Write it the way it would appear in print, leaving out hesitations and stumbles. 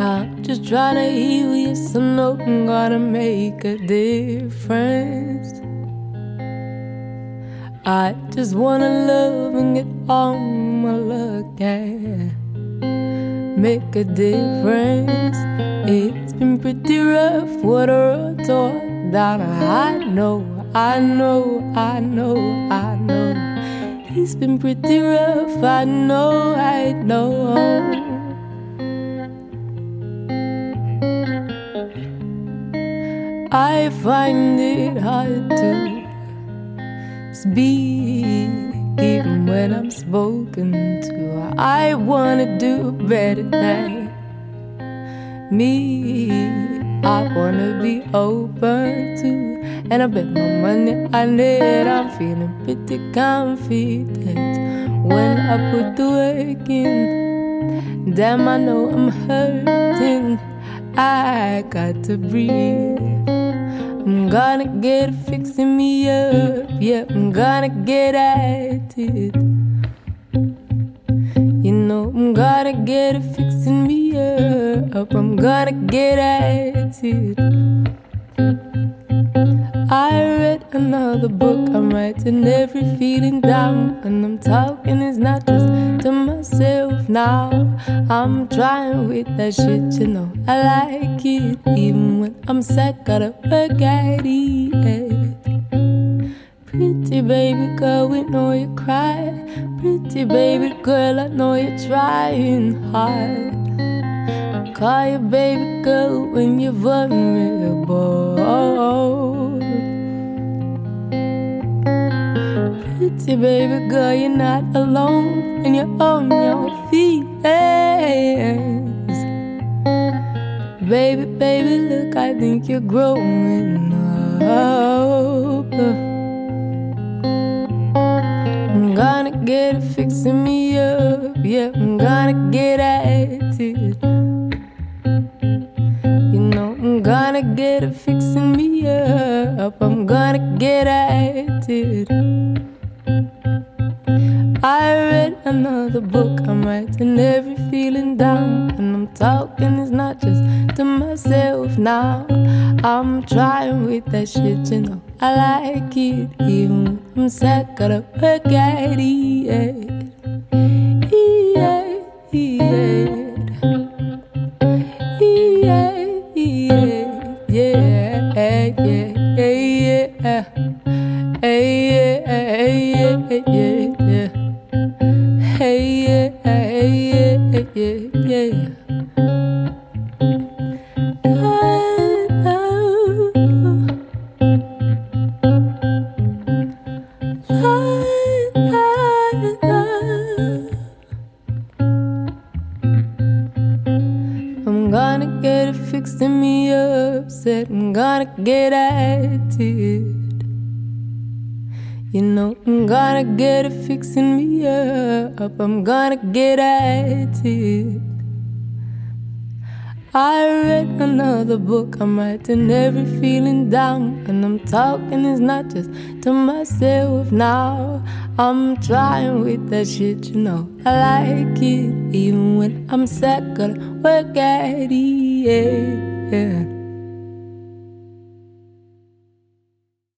I'm just trying to heal you, so no I'm gonna make a difference. I just wanna love and get on my luck, yeah. Make a difference. It's been pretty rough, what a road toward down. I know. It's been pretty rough, I know. I find it hard to speak, even when I'm spoken to. I wanna do better than me. I wanna be open to, and I bet my money on it. I'm feeling pretty confident when I put the work in. Damn, I know I'm hurting. I got to breathe. I'm gonna get it fixing me up. Yeah, I'm gonna get at it. You know I'm gonna get it fixing me up. I'm gonna get at it. I read another book, I'm writing every feeling down. And I'm talking, it's not just to myself now. I'm trying with that shit, you know I like it. Even when I'm sad, gotta work at it. Pretty baby girl, we know you cry. Pretty baby girl, I know you're trying hard. Call you baby girl when you're vulnerable. Pretty baby girl, you're not alone, and you own your feelings. Baby, baby, look, I think you're growing up. I'm gonna get it fixing me up. Yeah, I'm gonna get at it. You know I'm gonna get it fixing me up. I'm gonna get at it. I read another book, I'm writing every feeling down. And I'm talking, it's not just to myself now. I'm trying with that shit, you know I like it. Even when I'm sad, gotta work at it. I'm gonna get it fixing me up. Said I'm gonna get at it. You know I'm gonna get it fixing me up. I'm gonna get at it. I read another book, I'm writing every feeling down. And I'm talking, it's not just to myself now. I'm trying with that shit, you know I like it. Even when I'm sad, gotta work at it.